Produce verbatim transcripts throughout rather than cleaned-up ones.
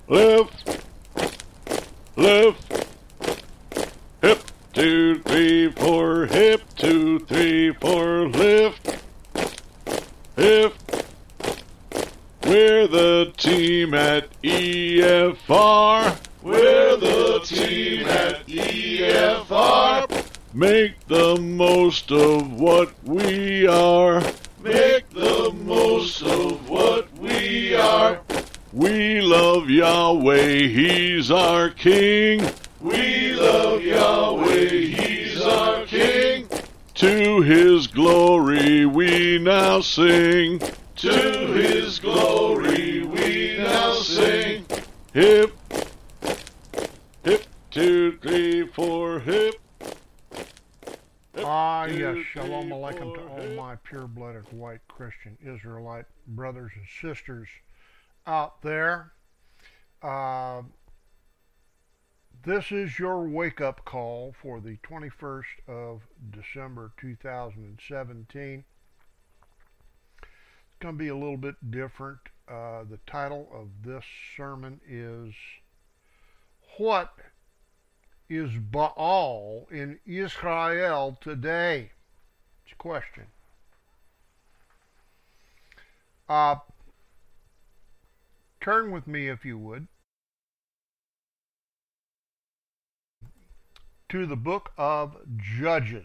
Lift, lift. Hip, two, three, four. Hip, two, three, four. Lift, hip. We're the team at E F R. We're the team at E F R. Make the most of what we are. Make the most of what we are. We love Yahweh, He's our King. We love Yahweh, He's our King. To His glory we now sing. To His glory we now sing. Hip, hip, two, three, four, hip. Ah, yes, shalom aleichem to all my pure-blooded white Christian Israelite brothers and sisters out there. Uh, this is your wake-up call for the twenty-first of December two thousand seventeen. It's going to be a little bit different. Uh, the title of this sermon is What is Baal in Israel today? It's a question. Uh, turn with me, if you would, to the book of Judges.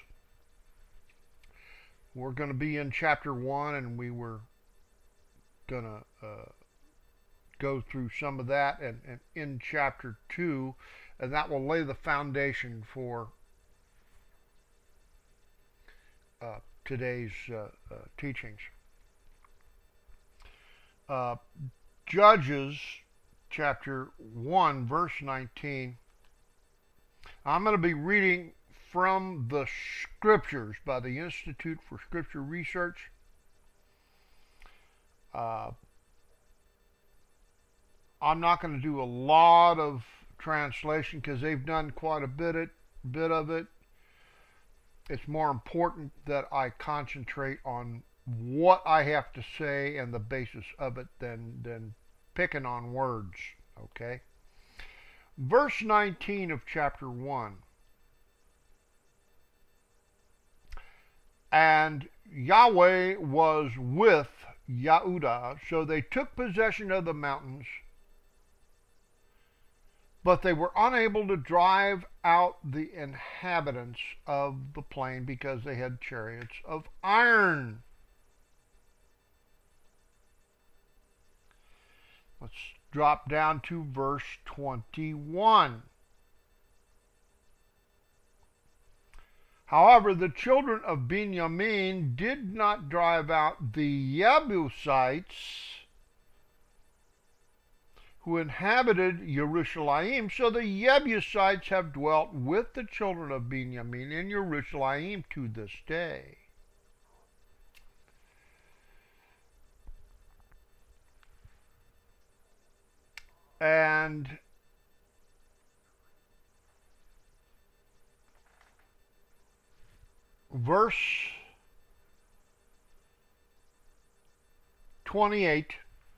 We're going to be in chapter one, and we were going to uh, go through some of that, and, and in chapter two, and that will lay the foundation for uh, today's uh, uh, teachings. Uh, Judges chapter one, verse nineteen. I'm going to be reading from the Scriptures by the Institute for Scripture Research. Uh, I'm not going to do a lot of translation because they've done quite a bit, it, bit of it. It's more important that I concentrate on what I have to say and the basis of it than, than picking on words, okay? Verse nineteen of chapter one. And Yahweh was with Yehudah, so they took possession of the mountains, but they were unable to drive out the inhabitants of the plain because they had chariots of iron. Let's drop down to verse twenty-one. However, the children of Benjamin did not drive out the Jebusites who inhabited Jerusalem. So the Jebusites have dwelt with the children of Benjamin in Jerusalem to this day. And verse twenty-eight.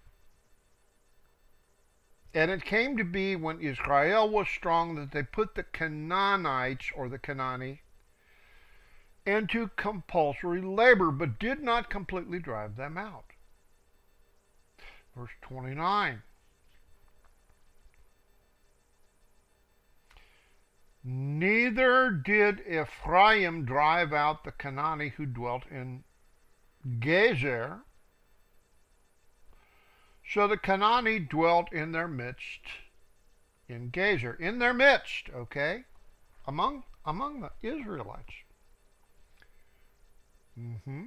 And it came to be when Israel was strong that they put the Canaanites, or the Canaani, into compulsory labor, but did not completely drive them out. Verse twenty-nine. Neither did Ephraim drive out the Canaani who dwelt in Gezer. So the Canaani dwelt in their midst, in Gezer, in their midst, okay, among among the Israelites. Mm-hmm.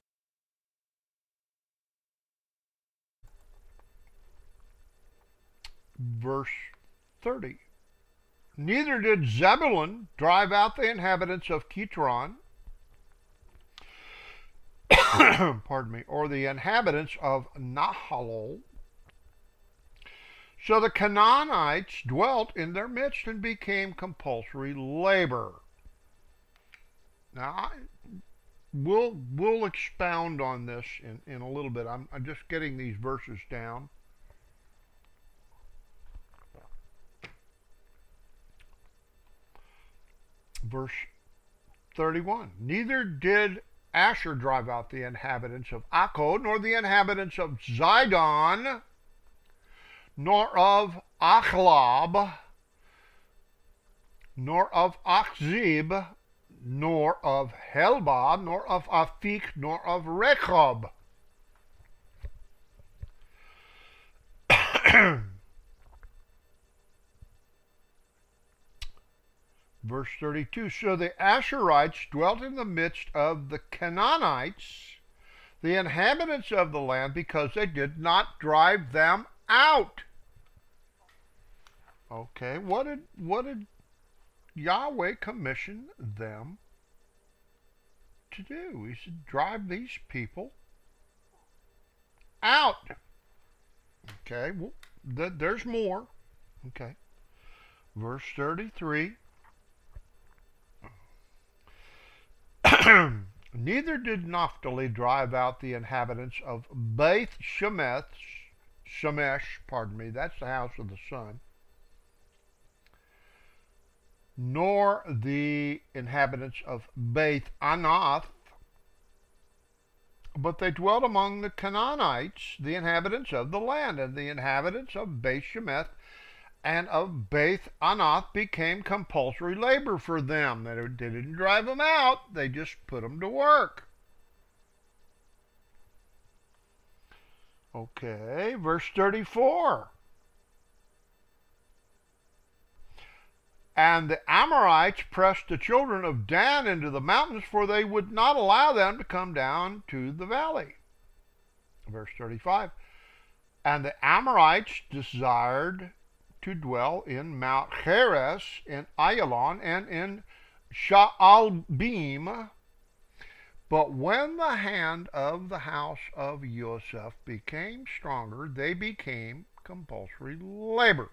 Verse thirty. Neither did Zebulun drive out the inhabitants of Kitron, pardon me, or the inhabitants of Nahalol. So the Canaanites dwelt in their midst and became compulsory labor. Now, I, we'll, we'll expound on this in, in a little bit. I'm, I'm just getting these verses down. Verse thirty-one. Neither did Asher drive out the inhabitants of Akko, nor the inhabitants of Zidon, nor of Achlab, nor of Achzib, nor of Helba, nor of Afik, nor of Rechob. Verse thirty-two, so the Asherites dwelt in the midst of the Canaanites, the inhabitants of the land, because they did not drive them out. Okay, what did, what did Yahweh commission them to do? He said, drive these people out. Okay, well, th- there's more. Okay, verse thirty-three. Neither did Naphtali drive out the inhabitants of Beth Shemesh, Shemesh, pardon me, that's the house of the sun, nor the inhabitants of Beth Anath, but they dwelt among the Canaanites, the inhabitants of the land, and the inhabitants of Beth Shemesh and of Beth Anath became compulsory labor for them. They didn't drive them out, they just put them to work. Okay, verse thirty-four. And the Amorites pressed the children of Dan into the mountains, for they would not allow them to come down to the valley. Verse thirty-five. And the Amorites desired to dwell in Mount Heres, in Ayalon, and in Shaalbim. But when the hand of the house of Joseph became stronger, they became compulsory labor.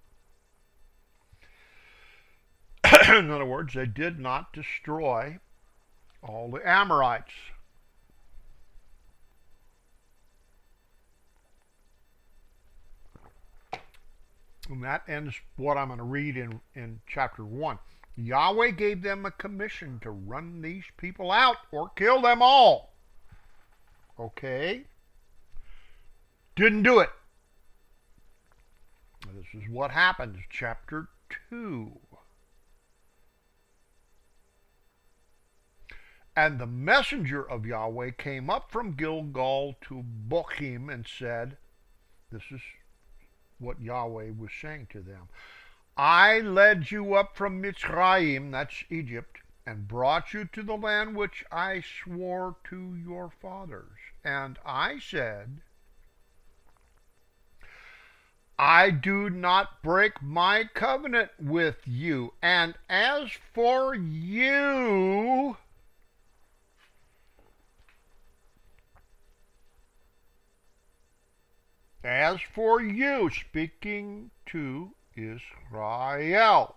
In other words, they did not destroy all the Amorites. And that ends what I'm going to read in, in chapter one. Yahweh gave them a commission to run these people out or kill them all. Okay? Didn't do it. This is what happens, chapter two. And the messenger of Yahweh came up from Gilgal to Bochim and said, this is what Yahweh was saying to them. I led you up from Mitzrayim, that's Egypt, and brought you to the land which I swore to your fathers. And I said, I do not break my covenant with you. And as for you, As for you, speaking to Israel,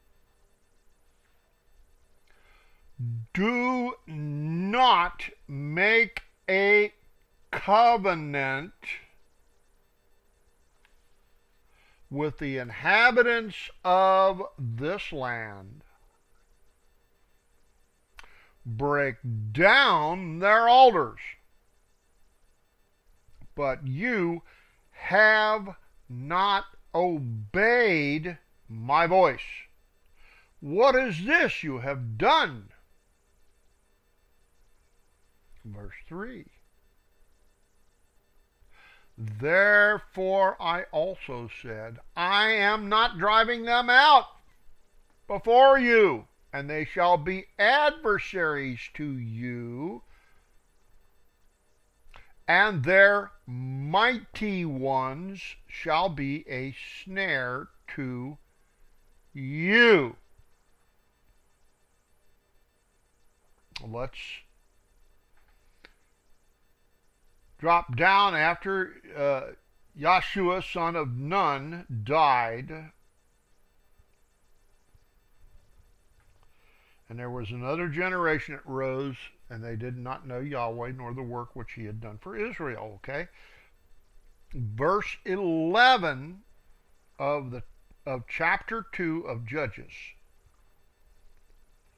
do not make a covenant with the inhabitants of this land. Break down their altars. But you have not obeyed my voice. What is this you have done? Verse three. Therefore I also said, I am not driving them out before you, and they shall be adversaries to you, and their mighty ones shall be a snare to you. Let's drop down after uh, Yeshua, son of Nun, died. And there was another generation that rose, and they did not know Yahweh nor the work which he had done for Israel. Okay? Verse eleven of the of chapter two of Judges.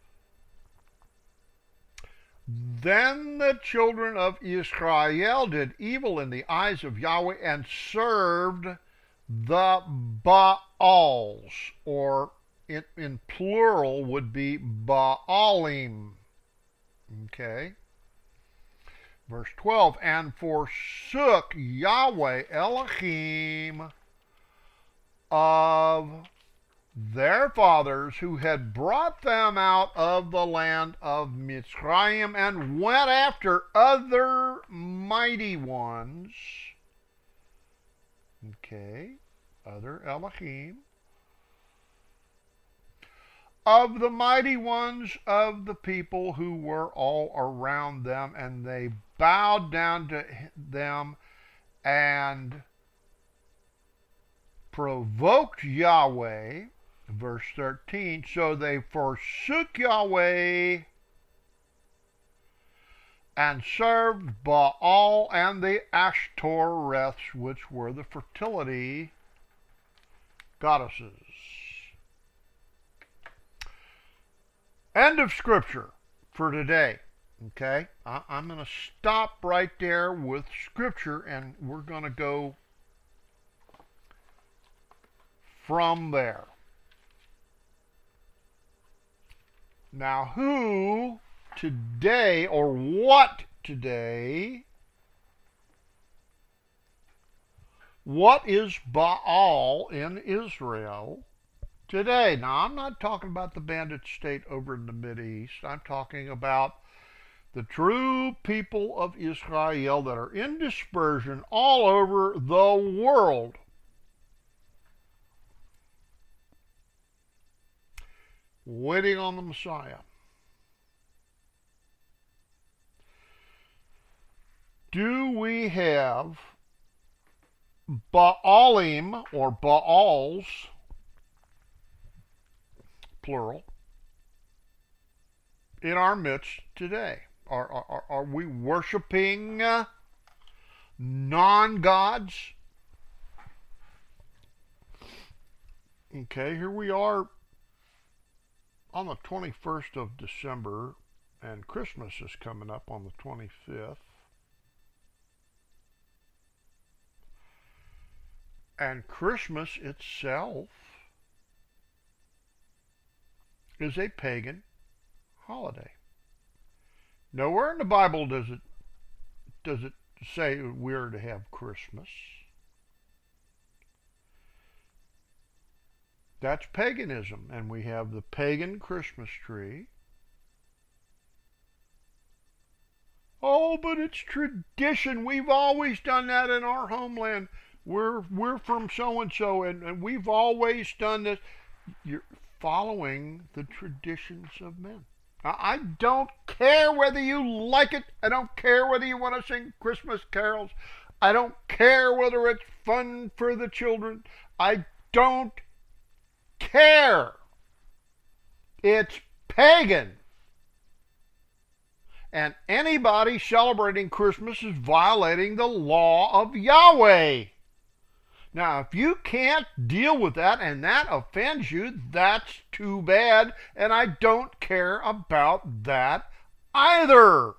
Then the children of Israel did evil in the eyes of Yahweh and served the Baals, or in, in plural would be Baalim. Okay. Verse twelve, and forsook Yahweh Elohim of their fathers who had brought them out of the land of Mitzrayim, and went after other mighty ones. Okay, other Elohim. Of the mighty ones of the people who were all around them, and they bowed down to them and provoked Yahweh. Verse thirteen, so they forsook Yahweh and served Baal and the Ashtoreths, which were the fertility goddesses. End of scripture for today. Okay, I, I'm going to stop right there with scripture, and we're going to go from there. Now, who today, or what today, what is Baal in Israel today? Now, I'm not talking about the bandit state over in the Mideast. I'm talking about the true people of Israel that are in dispersion all over the world. Waiting on the Messiah. Do we have Baalim, or Baals, plural, in our midst today? Are, are, are we worshiping uh, non-gods? Okay, here we are on the twenty-first of December, and Christmas is coming up on the twenty-fifth. And Christmas itself is a pagan holiday. Nowhere in the Bible does it does it say we're to have Christmas. That's paganism, and we have the pagan Christmas tree. Oh, but it's tradition. We've always done that in our homeland. We're we're from so-and-so, and, and we've always done this. You're following the traditions of men. Now, I don't care whether you like it. I don't care whether you want to sing Christmas carols. I don't care whether it's fun for the children. I don't care. It's pagan. And anybody celebrating Christmas is violating the law of Yahweh. Now, if you can't deal with that and that offends you, that's too bad, and I don't care about that either.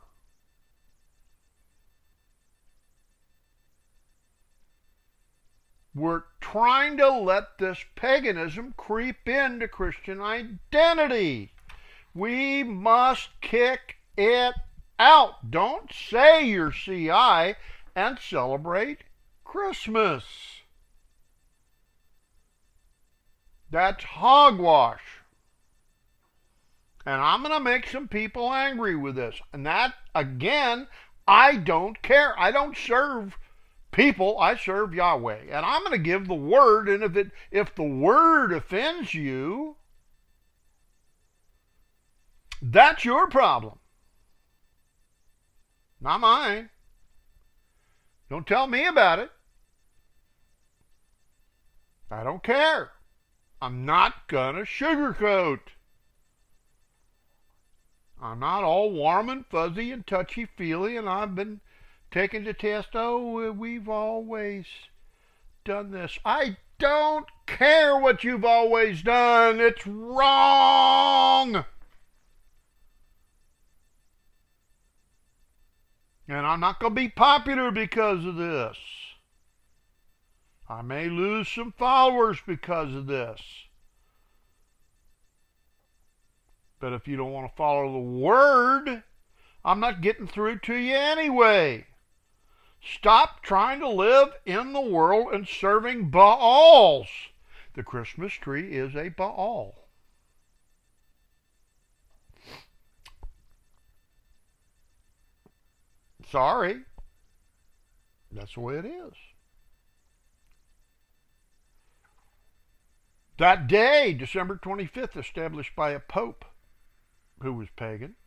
We're trying to let this paganism creep into Christian identity. We must kick it out. Don't say you're C I and celebrate Christmas. That's hogwash. And I'm going to make some people angry with this. And that, again, I don't care. I don't serve people. I serve Yahweh. And I'm going to give the word. And if it, if the word offends you, that's your problem. Not mine. Don't tell me about it. I don't care. I'm not gonna sugarcoat. I'm not all warm and fuzzy and touchy-feely, and I've been taken to task. Oh, we've always done this. I don't care what you've always done. It's wrong. And I'm not going to be popular because of this. I may lose some followers because of this. But if you don't want to follow the word, I'm not getting through to you anyway. Stop trying to live in the world and serving Baals. The Christmas tree is a Baal. Sorry. That's the way it is. That day, December twenty-fifth, established by a pope who was pagan,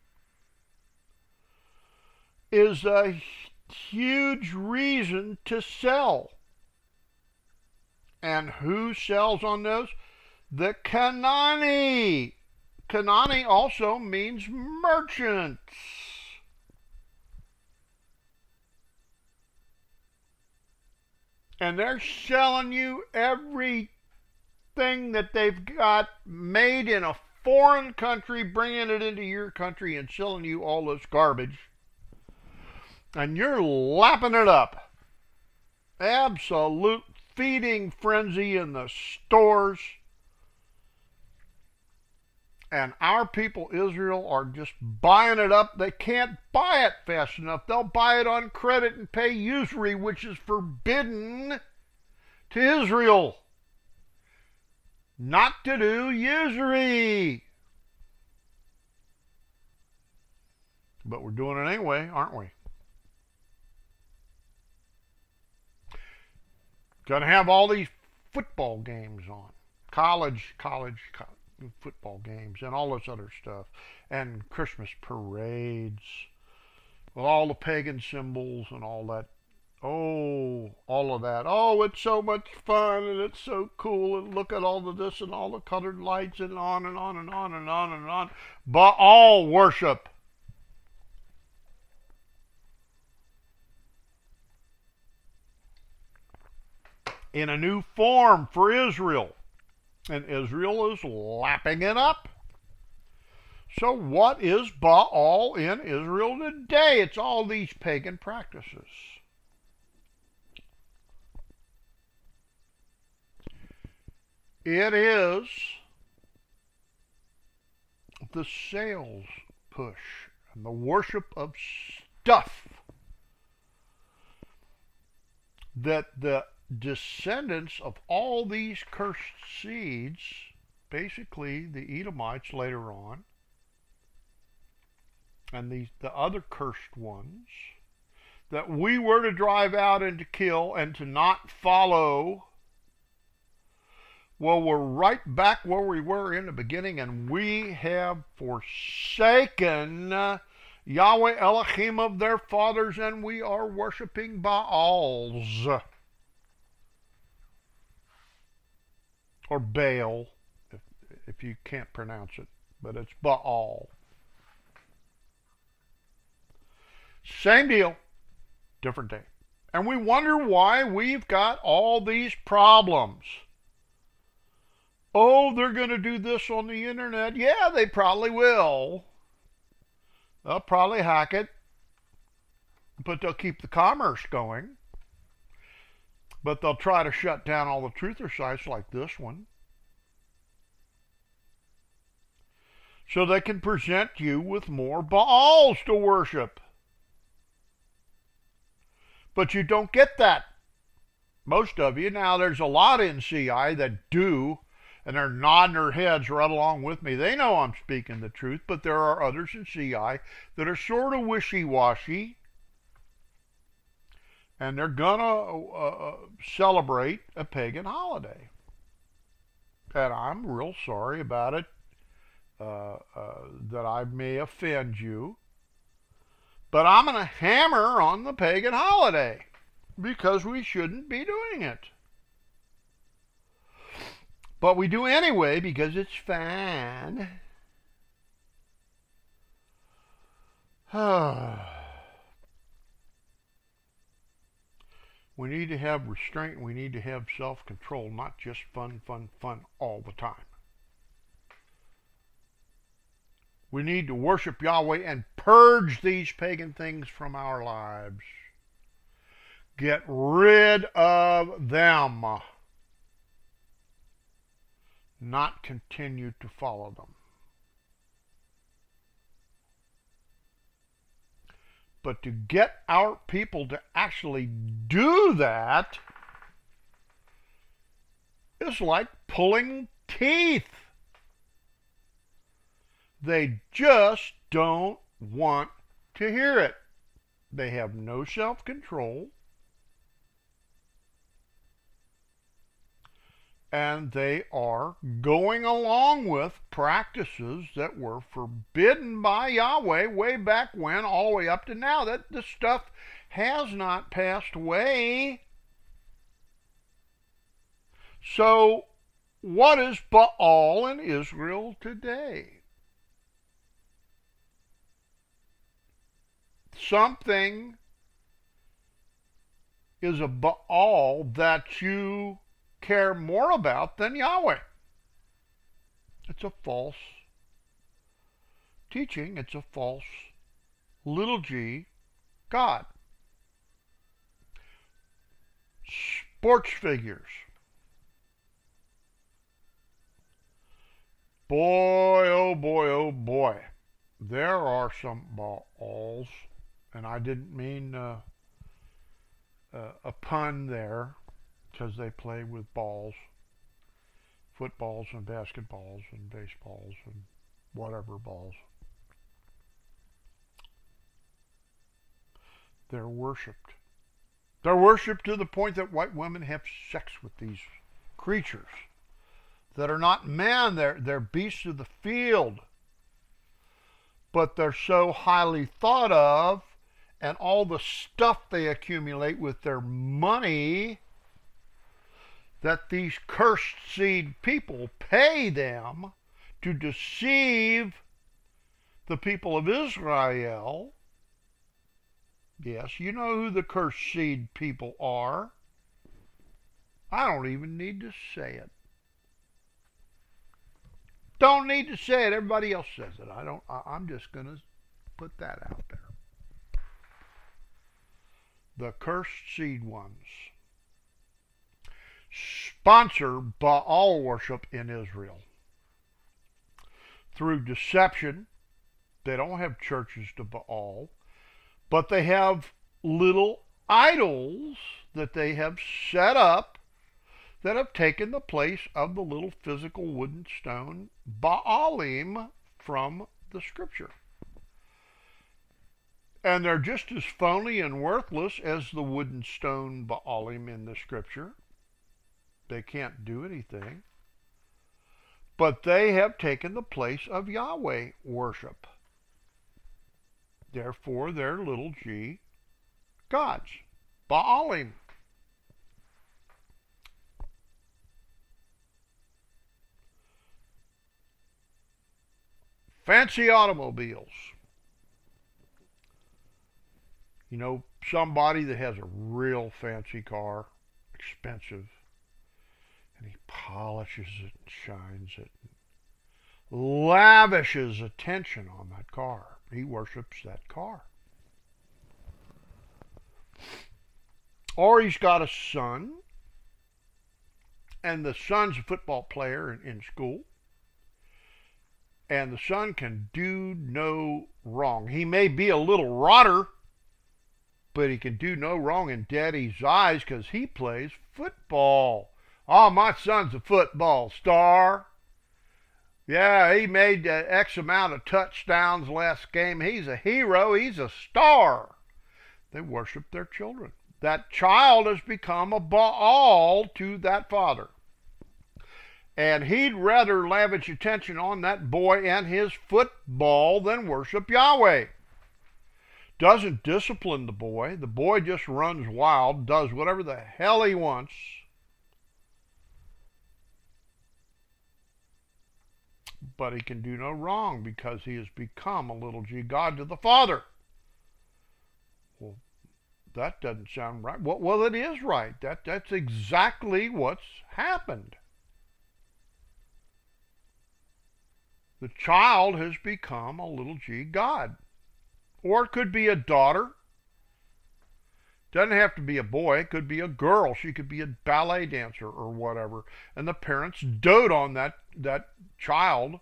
is a huge reason to sell. And who sells on those? The Kanani. Kanani also means merchants. And they're selling you everything that they've got made in a foreign country, bringing it into your country and selling you all this garbage. And you're lapping it up. Absolute feeding frenzy in the stores. And our people, Israel, are just buying it up. They can't buy it fast enough. They'll buy it on credit and pay usury, which is forbidden to Israel. Not to do usury. But we're doing it anyway, aren't we? Gonna have all these football games on. College, college, college. Football games and all this other stuff, and Christmas parades with all the pagan symbols and all that. Oh, all of that. Oh, it's so much fun and it's so cool, and look at all of this and all the colored lights and on and on and on and on and on. Baal worship. In a new form for Israel. And Israel is lapping it up. So what is Baal in Israel today? It's all these pagan practices. It is the sales push and the worship of stuff that the descendants of all these cursed seeds, basically the Edomites later on, and the, the other cursed ones, that we were to drive out and to kill and to not follow. Well, we're right back where we were in the beginning, and we have forsaken Yahweh Elohim of their fathers, and we are worshiping Baals. Or Baal, if, if you can't pronounce it, but it's Baal. Same deal, different day. And we wonder why we've got all these problems. Oh, they're going to do this on the internet. Yeah, they probably will. They'll probably hack it, but they'll keep the commerce going. But they'll try to shut down all the truther sites like this one, so they can present you with more Baals to worship. But you don't get that. Most of you. Now, there's a lot in C I that do, and they're nodding their heads right along with me. They know I'm speaking the truth, but there are others in C I that are sort of wishy-washy. And they're going to uh, celebrate a pagan holiday. And I'm real sorry about it, uh, uh, that I may offend you. But I'm going to hammer on the pagan holiday, because we shouldn't be doing it. But we do anyway because it's fun. We need to have restraint. We need to have self-control, not just fun, fun, fun all the time. We need to worship Yahweh and purge these pagan things from our lives. Get rid of them. Not continue to follow them. But to get our people to actually do that is like pulling teeth. They just don't want to hear it. They have no self-control. And they are going along with practices that were forbidden by Yahweh way back when, all the way up to now. That this stuff has not passed away. So, what is Baal in Israel today? Something is a Baal that you care more about than Yahweh. It's a false teaching. It's a false little g God. Sports figures. Boy, oh boy, oh boy. There are some Baals, and I didn't mean uh, uh, a pun there, because they play with balls, footballs and basketballs and baseballs and whatever balls. They're worshipped. They're worshipped to the point that white women have sex with these creatures that are not men. They're, they're beasts of the field. But they're so highly thought of, and all the stuff they accumulate with their money, that these cursed seed people pay them to deceive the people of Israel. Yes, you know who the cursed seed people are. I don't even need to say it. Don't need to say it. Everybody else says it. I don't. I, I'm just going to put that out there. The cursed seed ones sponsor Baal worship in Israel through deception. They don't have churches to Baal, but they have little idols that they have set up that have taken the place of the little physical wooden stone Baalim from the scripture. And they're just as phony and worthless as the wooden stone Baalim in the scripture. They can't do anything. But they have taken the place of Yahweh worship. Therefore, they're little g gods. Baalim. Fancy automobiles. You know, somebody that has a real fancy car, expensive, and he polishes it and shines it, lavishes attention on that car. He worships that car. Or he's got a son, and the son's a football player in, in school, and the son can do no wrong. He may be a little rotter, but he can do no wrong in daddy's eyes because he plays football. Oh, my son's a football star. Yeah, he made uh, X amount of touchdowns last game. He's a hero. He's a star. They worship their children. That child has become a Baal to that father. And he'd rather lavish attention on that boy and his football than worship Yahweh. Doesn't discipline the boy. The boy just runs wild, does whatever the hell he wants. But he can do no wrong because he has become a little g God to the Father. Well, that doesn't sound right. Well, well it is right. That, that's exactly what's happened. The child has become a little g god. Or it could be a daughter. Doesn't have to be a boy. It could be a girl. She could be a ballet dancer or whatever. And the parents dote on that, that child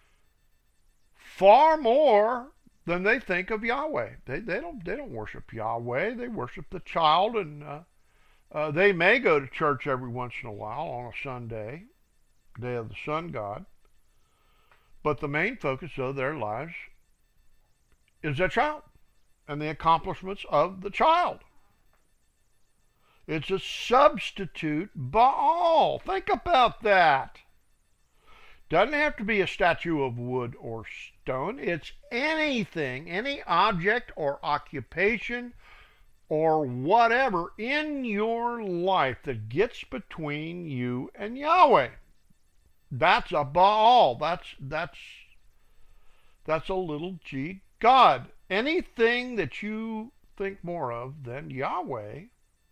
far more than they think of Yahweh. They, they, don't, they don't worship Yahweh. They worship the child, and uh, uh, they may go to church every once in a while on a Sunday, day of the sun god. But the main focus of their lives is that child and the accomplishments of the child. It's a substitute Baal. Think about that. Doesn't have to be a statue of wood or stone. It's anything, any object or occupation or whatever in your life that gets between you and Yahweh. That's a Baal. That's that's that's a little g god. Anything that you think more of than Yahweh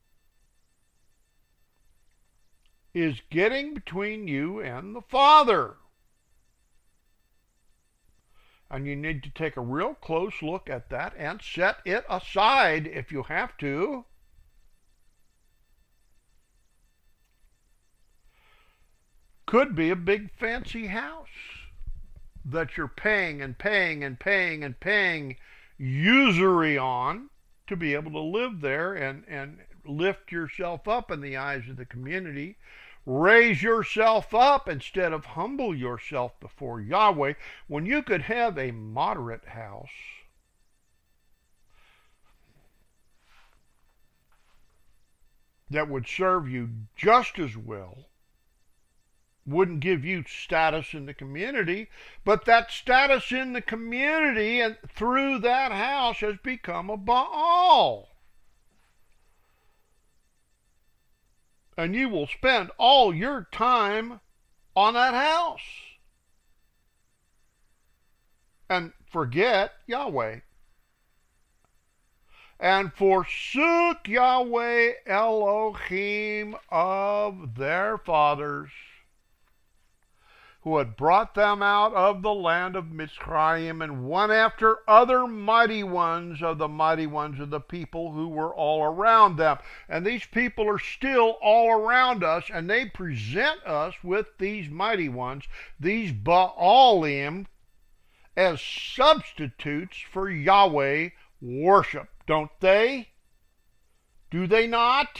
is getting between you and the Father. And you need to take a real close look at that and set it aside if you have to. Could be a big fancy house that you're paying and paying and paying and paying usury on to be able to live there and, and lift yourself up in the eyes of the community. Raise yourself up instead of humble yourself before Yahweh, when you could have a moderate house that would serve you just as well, wouldn't give you status in the community, but that status in the community and through that house has become a Baal. And you will spend all your time on that house and forget Yahweh. And forsook Yahweh Elohim of their fathers, who had brought them out of the land of Mitzrayim, and one after other mighty ones of the mighty ones of the people who were all around them. And these people are still all around us, and they present us with these mighty ones, these Baalim, as substitutes for Yahweh worship, don't they? Do they not?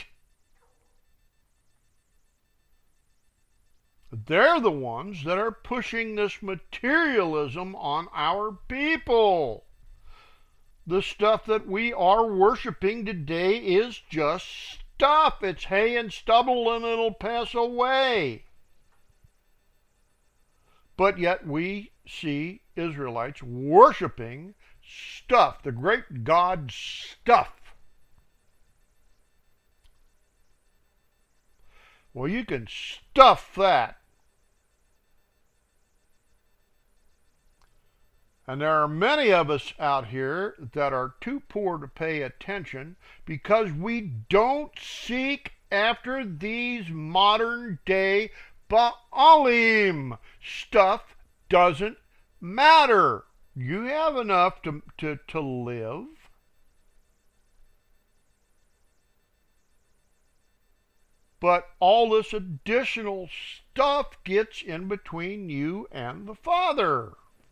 They're the ones that are pushing this materialism on our people. The stuff that we are worshiping today is just stuff. It's hay and stubble, and it'll pass away. But yet we see Israelites worshiping stuff, the great God stuff. Well, you can stuff that. And there are many of us out here that are too poor to pay attention because we don't seek after these modern day Baalim. Stuff doesn't matter. You have enough to, to, to live. But all this additional stuff gets in between you and the Father.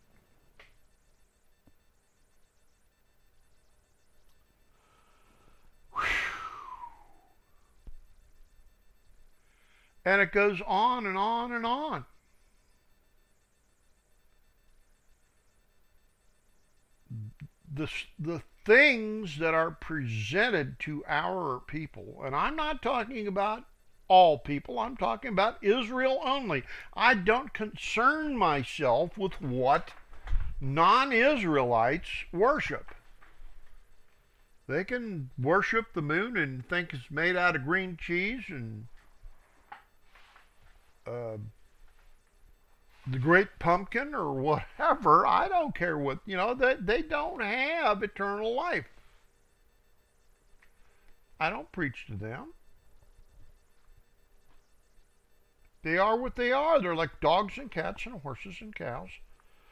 Whew. And it goes on and on and on. The, the things that are presented to our people, and I'm not talking about all people, I'm talking about Israel only. I don't concern myself with what non-Israelites worship. They can worship the moon and think it's made out of green cheese and uh, the great pumpkin or whatever. I don't care what, you know, they, they don't have eternal life. I don't preach to them. They are what they are. They're like dogs and cats and horses and cows.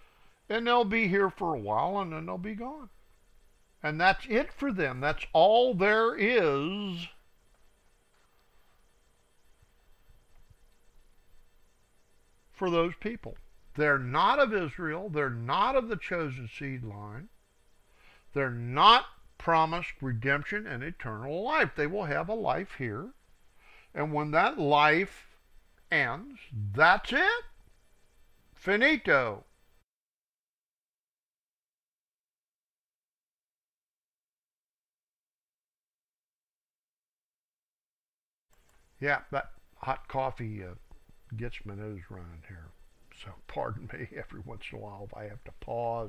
And they'll be here for a while and then they'll be gone. And that's it for them. That's all there is for those people. They're not of Israel. They're not of the chosen seed line. They're not promised redemption and eternal life. They will have a life here. And when that life ends, that's it. Finito. Yeah, that hot coffee uh, gets my nose running here. So pardon me every once in a while if I have to pause.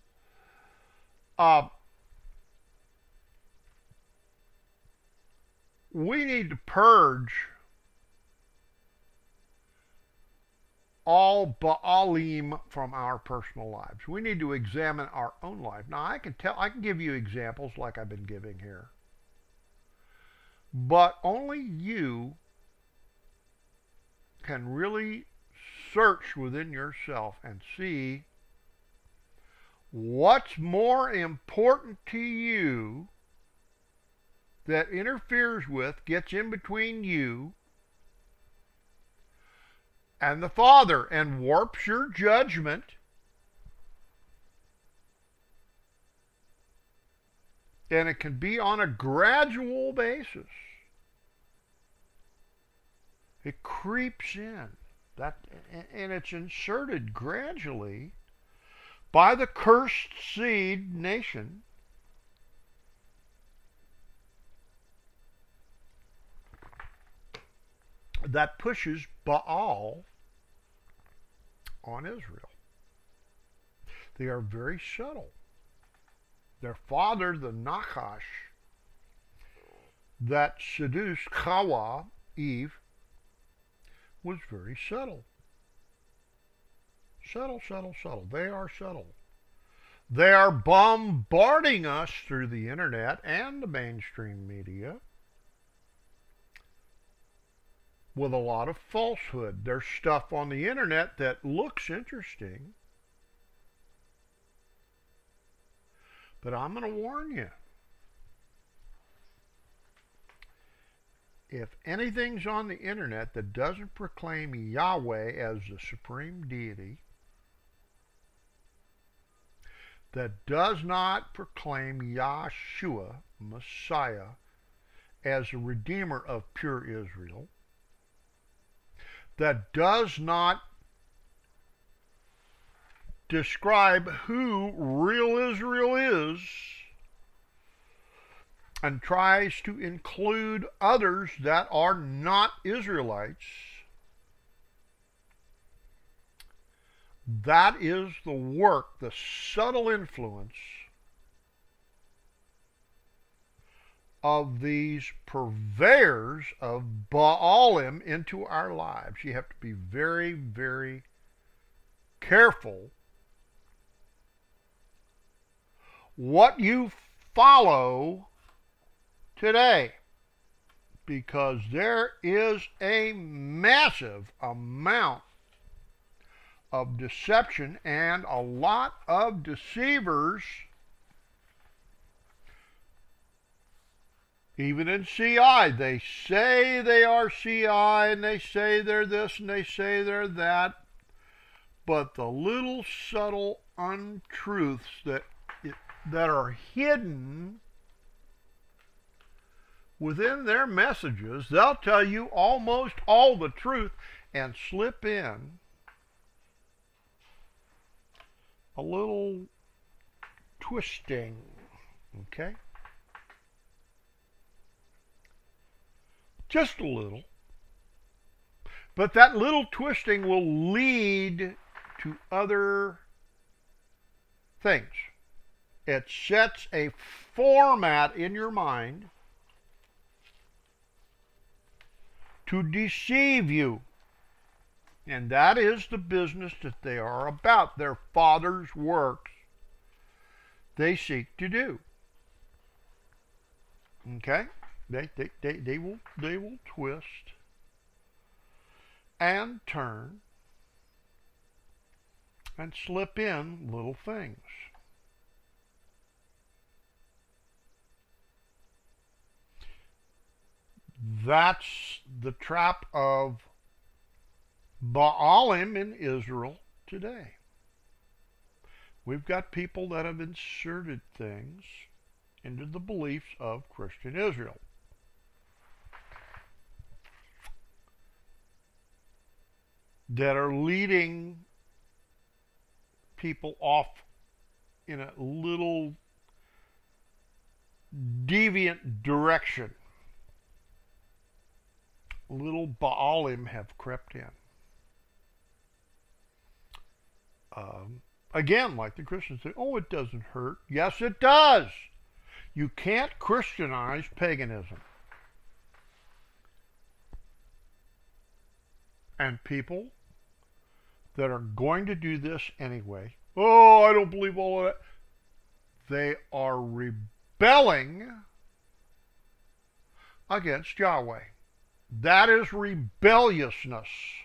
Uh, we need to purge all Baalim from our personal lives. We need to examine our own life. Now I can tell I can give you examples like I've been giving here. But only you can really search within yourself and see what's more important to you that interferes with, gets in between you and the Father and warps your judgment and it can be on a gradual basis. It creeps in. That, and it's inserted gradually by the cursed seed nation that pushes Baal on Israel. They are very subtle. Their father, the Nachash, that seduced Chawah, Eve, was very subtle. Subtle, subtle, subtle. They are subtle. They are bombarding us through the internet and the mainstream media with a lot of falsehood. There's stuff on the internet that looks interesting, but I'm going to warn you. If anything's on the internet that doesn't proclaim Yahweh as the supreme deity, that does not proclaim Yahshua, Messiah, as a redeemer of pure Israel, that does not describe who real Israel is, and tries to include others that are not Israelites, that is the work, the subtle influence of these purveyors of Baalim into our lives. You have to be very, very careful what you follow today, because there is a massive amount of deception and a lot of deceivers, even in C I. They say they are C I and they say they're this and they say they're that, but the little subtle untruths that that are hidden within their messages, they'll tell you almost all the truth and slip in a little twisting, okay? Just a little. But that little twisting will lead to other things. It sets a format in your mind to deceive you. And that is the business that they are about. Their father's works they seek to do. Okay? They, they, they, they, will, they will twist and turn and slip in little things. That's the trap of Baalim in Israel today. We've got people that have inserted things into the beliefs of Christian Israel. That are leading people off in a little deviant direction. Little Baalim have crept in. Um, again, like the Christians say, oh, it doesn't hurt. Yes, it does. You can't Christianize paganism. And people that are going to do this anyway, oh, I don't believe all of that. They are rebelling against Yahweh. That is rebelliousness.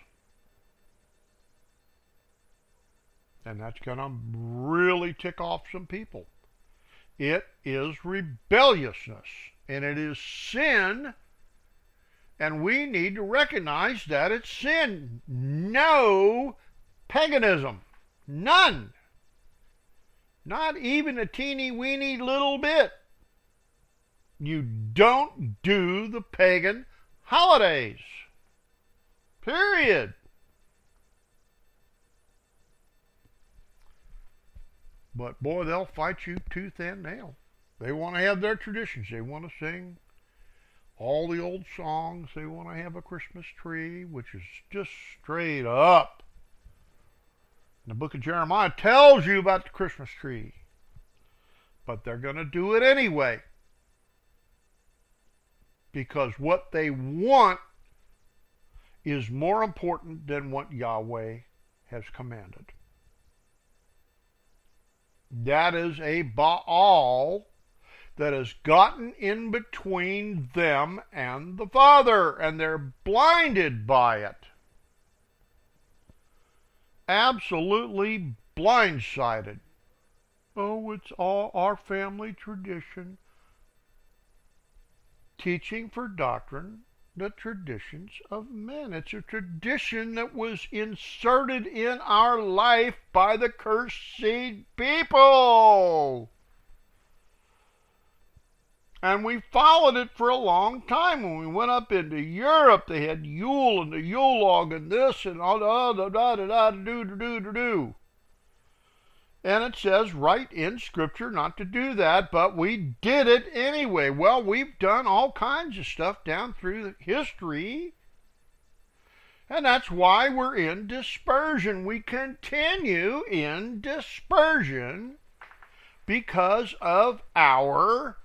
And that's going to really tick off some people. It is rebelliousness. And it is sin. And we need to recognize that it's sin. No paganism. None. Not even a teeny weeny little bit. You don't do the pagan holidays. Period. But boy, they'll fight you tooth and nail. They want to have their traditions. They want to sing all the old songs. They want to have a Christmas tree, which is just straight up. And the book of Jeremiah tells you about the Christmas tree. But they're going to do it anyway. Because what they want is more important than what Yahweh has commanded. That is a Baal that has gotten in between them and the Father, and they're blinded by it. Absolutely blindsided. Oh, it's all our family tradition. Teaching for doctrine the traditions of men. It's a tradition that was inserted in our life by the cursed seed people. And we followed it for a long time. When we went up into Europe, they had Yule and the Yule log and this and all the da da da da do do do do do. And it says right in Scripture not to do that, but we did it anyway. Well, we've done all kinds of stuff down through history. And that's why we're in dispersion. We continue in dispersion because of our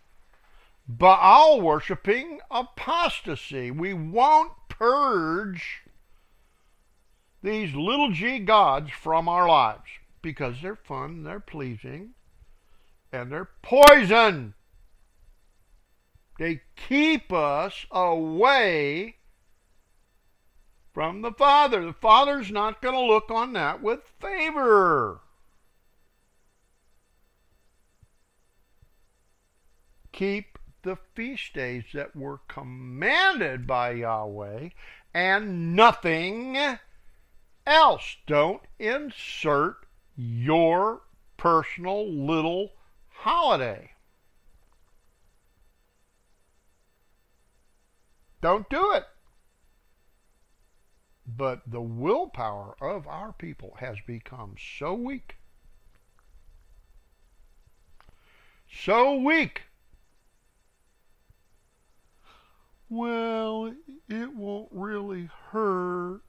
Baal worshiping apostasy. We won't purge these little g gods from our lives. Because they're fun, they're pleasing, and they're poison. They keep us away from the Father. The Father's not going to look on that with favor. Keep the feast days that were commanded by Yahweh and nothing else. Don't insert your personal little holiday. Don't do it. But the willpower of our people has become so weak. So weak. Well, it won't really hurt.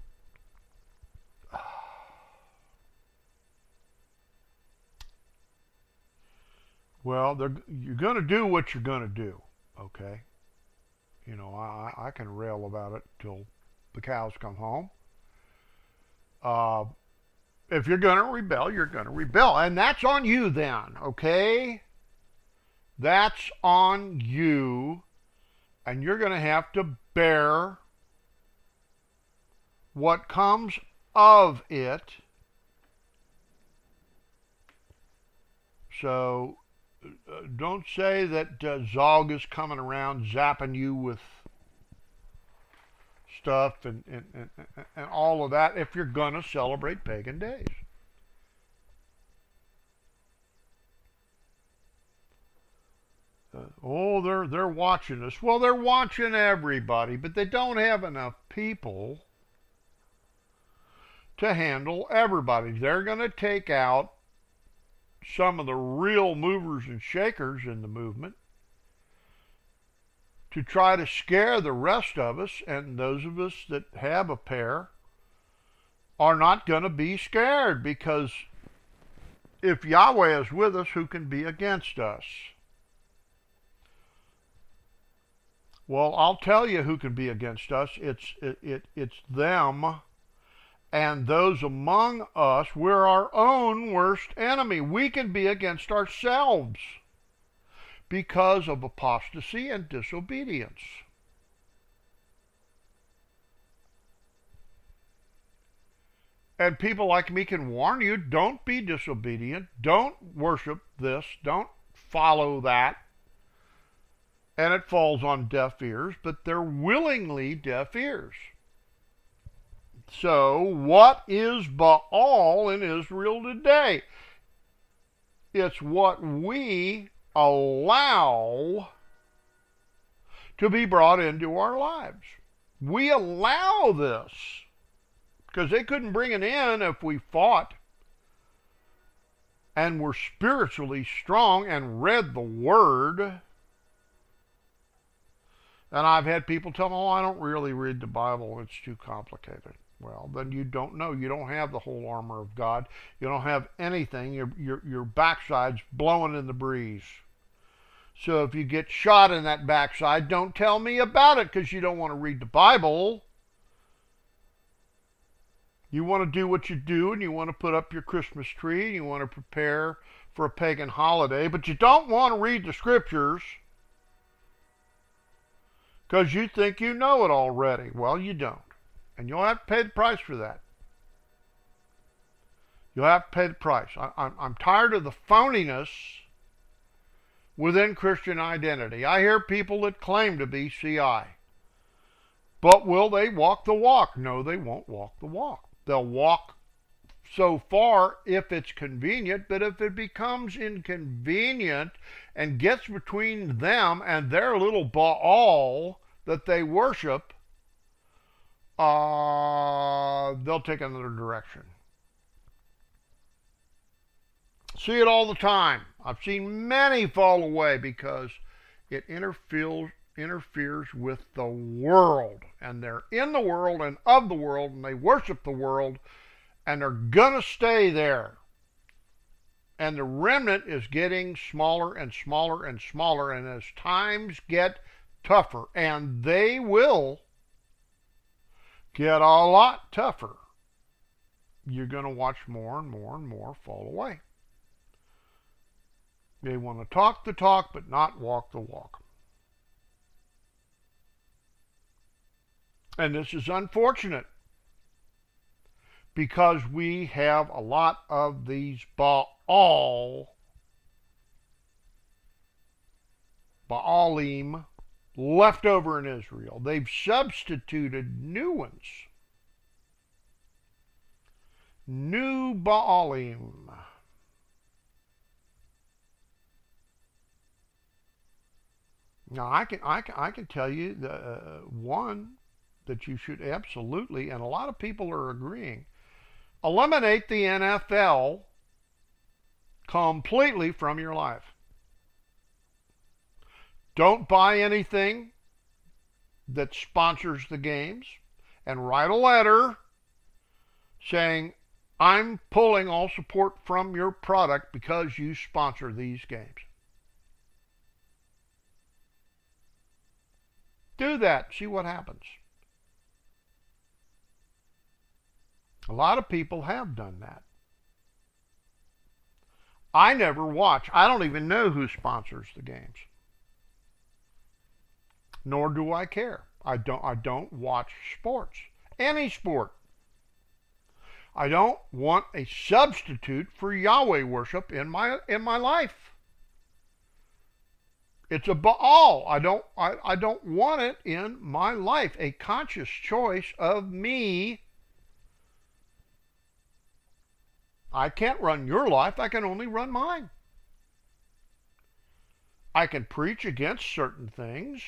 Well, you're going to do what you're going to do, okay? You know, I, I can rail about it till the cows come home. Uh, if you're going to rebel, you're going to rebel. And that's on you then, okay? That's on you. And you're going to have to bear what comes of it So uh, don't say that uh, Zog is coming around zapping you with stuff and, and, and, and all of that if you're going to celebrate pagan days. Uh, oh, they're they're watching us. Well, they're watching everybody, but they don't have enough people to handle everybody. They're going to take out some of the real movers and shakers in the movement to try to scare the rest of us, and those of us that have a pair are not going to be scared, because if Yahweh is with us, who can be against us? Well, I'll tell you who can be against us. It's it, it it's them and those among us. We're our own worst enemy. We can be against ourselves because of apostasy and disobedience. And people like me can warn you, don't be disobedient, don't worship this, don't follow that. And it falls on deaf ears, but they're willingly deaf ears. So, what is Baal in Israel today? It's what we allow to be brought into our lives. We allow this, because they couldn't bring it in if we fought and were spiritually strong and read the Word. And I've had people tell me, oh, I don't really read the Bible, it's too complicated. Well, then you don't know. You don't have the whole armor of God. You don't have anything. Your, your, your backside's blowing in the breeze. So if you get shot in that backside, don't tell me about it, because you don't want to read the Bible. You want to do what you do, and you want to put up your Christmas tree, and you want to prepare for a pagan holiday, but you don't want to read the scriptures because you think you know it already. Well, you don't. And you'll have to pay the price for that. You'll have to pay the price. I, I'm, I'm tired of the phoniness within Christian identity. I hear people that claim to be C I. But will they walk the walk? No, they won't walk the walk. They'll walk so far if it's convenient, but if it becomes inconvenient and gets between them and their little Baal that they worship, uh, they'll take another direction. See it all the time. I've seen many fall away because it interferes interferes with the world, and they're in the world and of the world, and they worship the world, and they're gonna stay there. And the remnant is getting smaller and smaller and smaller, and as times get tougher, and they will get a lot tougher, you're gonna watch more and more and more fall away. They want to talk the talk, but not walk the walk. And this is unfortunate, because we have a lot of these Baal, Baalim left over in Israel. They've substituted new ones. New Baalim. Now, I can, I can, I can tell you the uh, one that you should absolutely, and a lot of people are agreeing, eliminate the N F L completely from your life. Don't buy anything that sponsors the games, and write a letter saying, I'm pulling all support from your product because you sponsor these games. Do that. See what happens. A lot of people have done that. I never watch. I don't even know who sponsors the games. Nor do I care. I don't I don't watch sports. Any sport. I don't want a substitute for Yahweh worship in my in my life. It's a Baal. I don't I, I don't want it in my life. A conscious choice of me. I can't run your life. I can only run mine. I can preach against certain things.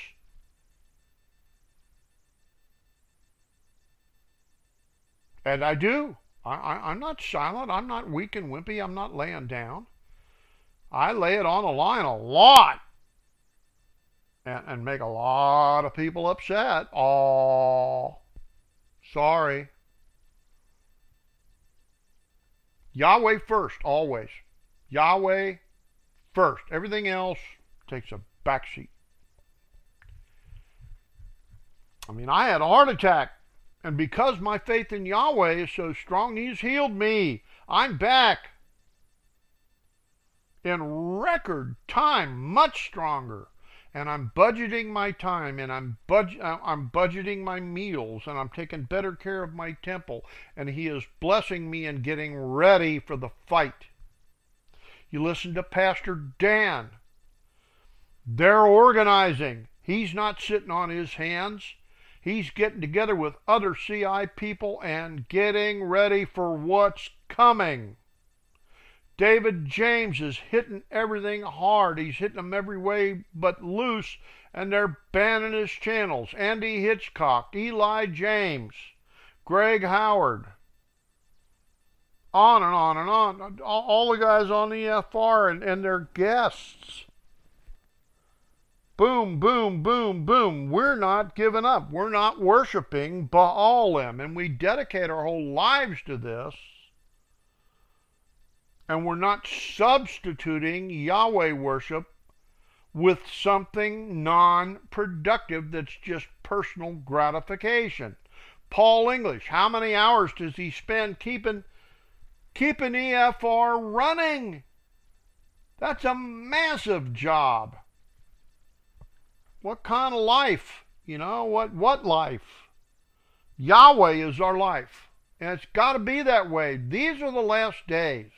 And I do. I, I, I'm not silent. I'm not weak and wimpy. I'm not laying down. I lay it on the line a lot. And, and make a lot of people upset. Oh, sorry. Yahweh first, always. Yahweh first. Everything else takes a backseat. I mean, I had a heart attack. And because my faith in Yahweh is so strong, He's healed me. I'm back in record time, much stronger. And I'm budgeting my time, and I'm budget, I'm budgeting my meals, and I'm taking better care of my temple. And He is blessing me and getting ready for the fight. You listen to Pastor Dan. They're organizing. He's not sitting on his hands. He's getting together with other C I people and getting ready for what's coming. David James is hitting everything hard. He's hitting them every way but loose, and they're banning his channels. Andy Hitchcock, Eli James, Greg Howard, on and on and on. All the guys on E F R and, and their guests. Boom, boom, boom, boom. We're not giving up. We're not worshiping Baalim, and we dedicate our whole lives to this. And we're not substituting Yahweh worship with something non-productive that's just personal gratification. Paul English, how many hours does he spend keeping, keeping E F R running? That's a massive job. What kind of life? You know, what, what life? Yahweh is our life. And it's got to be that way. These are the last days.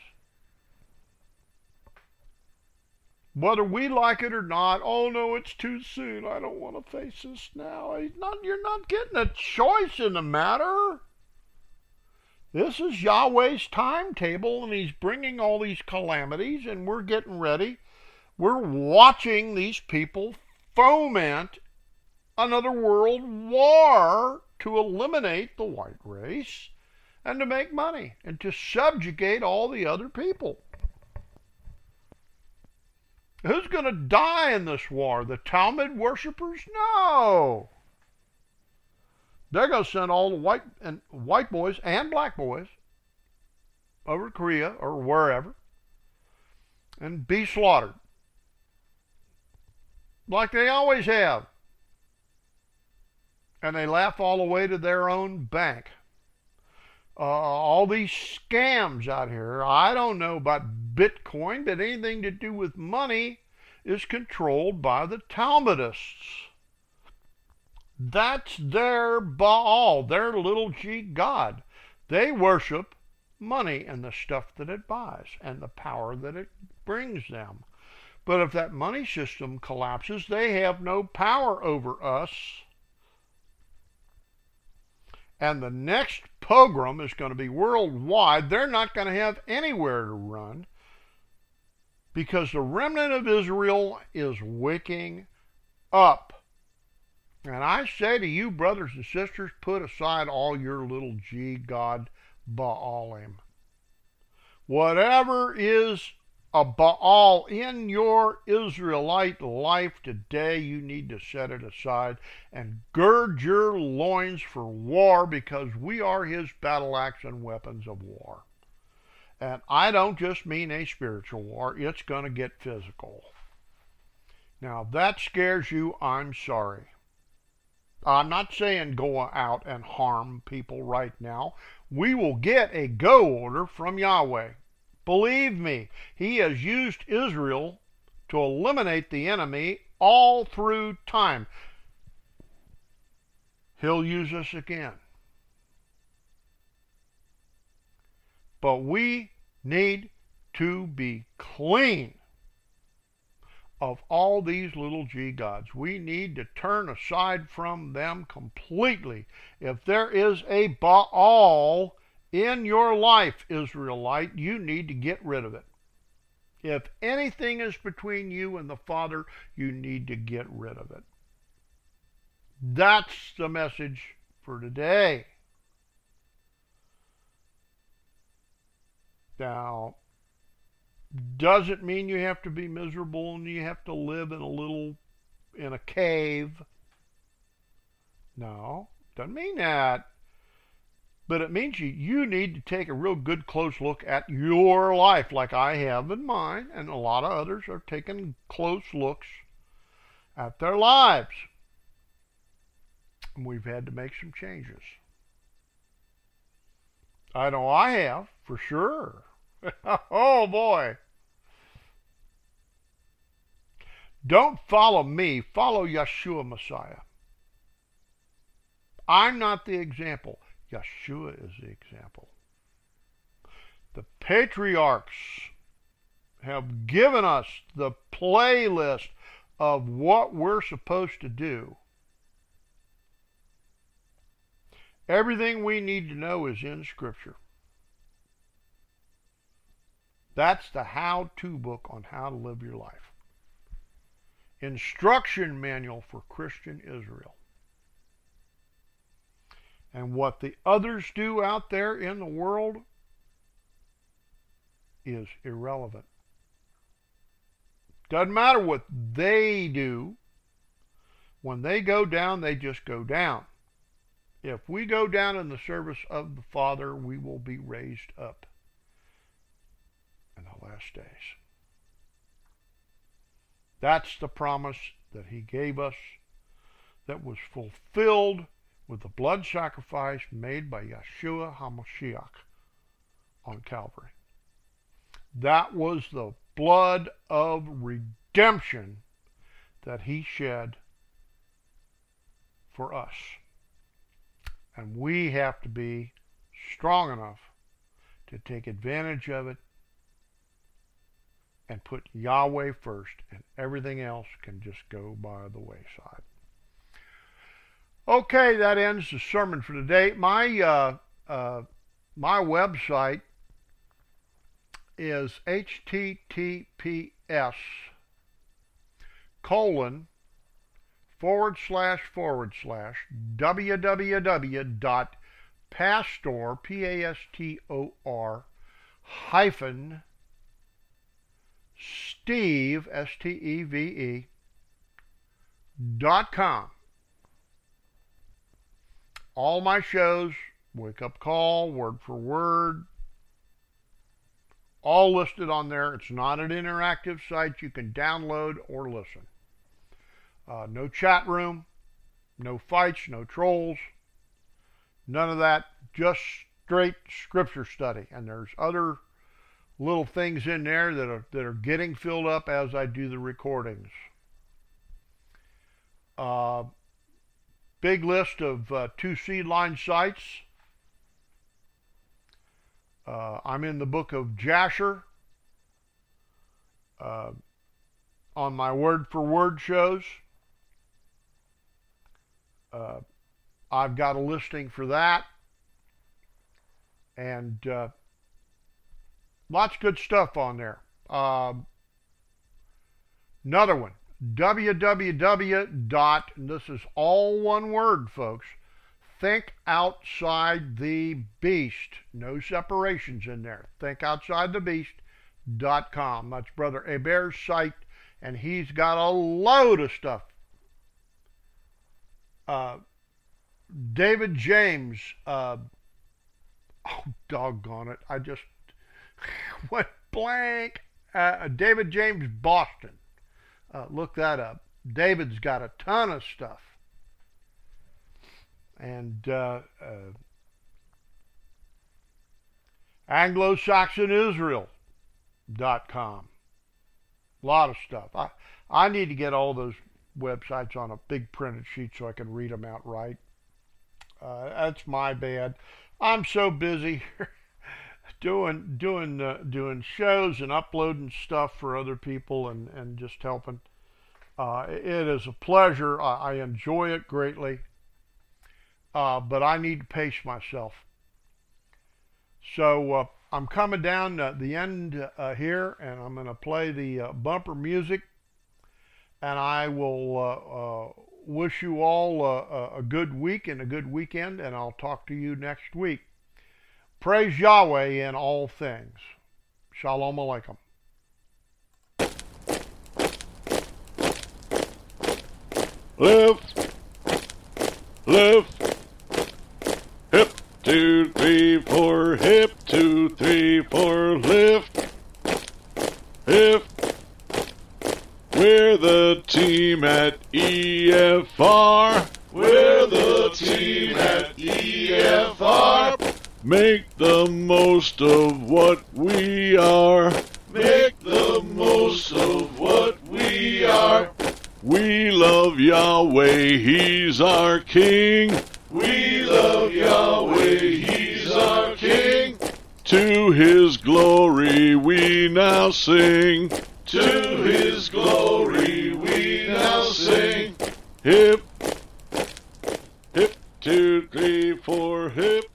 Whether we like it or not, oh no, it's too soon. I don't want to face this now. He's not, you're not getting a choice in the matter. This is Yahweh's timetable, and He's bringing all these calamities, and we're getting ready. We're watching these people foment another world war to eliminate the white race and to make money and to subjugate all the other people. Who's going to die in this war? The Talmud worshippers? No. They're going to send all the white and white boys and black boys over to Korea or wherever and be slaughtered. Like they always have. And they laugh all the way to their own bank. Uh, all these scams out here, I don't know about Bitcoin, but anything to do with money is controlled by the Talmudists. That's their Baal, their little g god. They worship money and the stuff that it buys and the power that it brings them. But if that money system collapses, they have no power over us. And the next pogrom is going to be worldwide. They're not going to have anywhere to run because the remnant of Israel is waking up. And I say to you, brothers and sisters, put aside all your little G God Baalim. Whatever is a Baal in your Israelite life today, you need to set it aside and gird your loins for war, because we are His battle axe and weapons of war. And I don't just mean a spiritual war. It's going to get physical. Now, if that scares you, I'm sorry. I'm not saying go out and harm people right now. We will get a go order from Yahweh. Believe me, He has used Israel to eliminate the enemy all through time. He'll use us again. But we need to be clean of all these little g gods. We need to turn aside from them completely. If there is a Baal in your life, Israelite, you need to get rid of it. If anything is between you and the Father, you need to get rid of it. That's the message for today. Now, doesn't mean you have to be miserable and you have to live in a little, in a cave. No, doesn't mean that. But it means you, you need to take a real good close look at your life, like I have in mine, and a lot of others are taking close looks at their lives. And we've had to make some changes. I know I have, for sure. Oh boy. Don't follow me, follow Yeshua Messiah. I'm not the example. Yeshua is the example. The patriarchs have given us the playlist of what we're supposed to do. Everything we need to know is in Scripture. That's the how-to book on how to live your life. Instruction manual for Christian Israel. And what the others do out there in the world is irrelevant. Doesn't matter what they do. When they go down, they just go down. If we go down in the service of the Father, we will be raised up in the last days. That's the promise that He gave us that was fulfilled with the blood sacrifice made by Yeshua HaMashiach on Calvary. That was the blood of redemption that He shed for us. And we have to be strong enough to take advantage of it and put Yahweh first, and everything else can just go by the wayside. Okay, that ends the sermon for today. My uh, uh, my website is H T T P S colon forward slash forward slash www dot pastor p a s t o r hyphen Steve S T E V E dot com. All my shows, Wake Up Call, Word for Word, all listed on there. It's not an interactive site. You can download or listen. Uh, no chat room, no fights, no trolls, none of that. Just straight scripture study. And there's other little things in there that are that are getting filled up as I do the recordings. Uh, big list of uh, two seed line sites. Uh, I'm in the book of Jasher uh, on my Word for Word shows. Uh, I've got a listing for that. And uh, lots of good stuff on there. Uh, another one, www dot, and this is all one word, folks, Think Outside the Beast. No separations in there. Think Outside the Beast dot com. That's Brother Hebert's site, and he's got a load of stuff. Uh, David James, uh, oh, doggone it, I just went blank. Uh, David James Boston. Uh, look that up. David's got a ton of stuff. And uh, uh, Anglo Saxon Israel dot com. A lot of stuff. I, I need to get all those websites on a big printed sheet so I can read them out right. Uh, that's my bad. I'm so busy doing doing uh, doing shows and uploading stuff for other people and and just helping. Uh, it is a pleasure. I, I enjoy it greatly, uh, but I need to pace myself. So uh, I'm coming down uh, the end uh, here, and I'm going to play the uh, bumper music, and I will uh, uh, wish you all uh, a good week and a good weekend, and I'll talk to you next week. Praise Yahweh in all things. Shalom Aleichem. Left, left, hip, two, three, four, hip, two, three, four, lift, hip. We're the team at E F R. We're the team at E F R. Make the most of what we are. Make the most of what we are. We love Yahweh, He's our King. We love Yahweh, He's our King. To His glory we now sing. To His glory we now sing. Hip, hip, two, three, four, hip.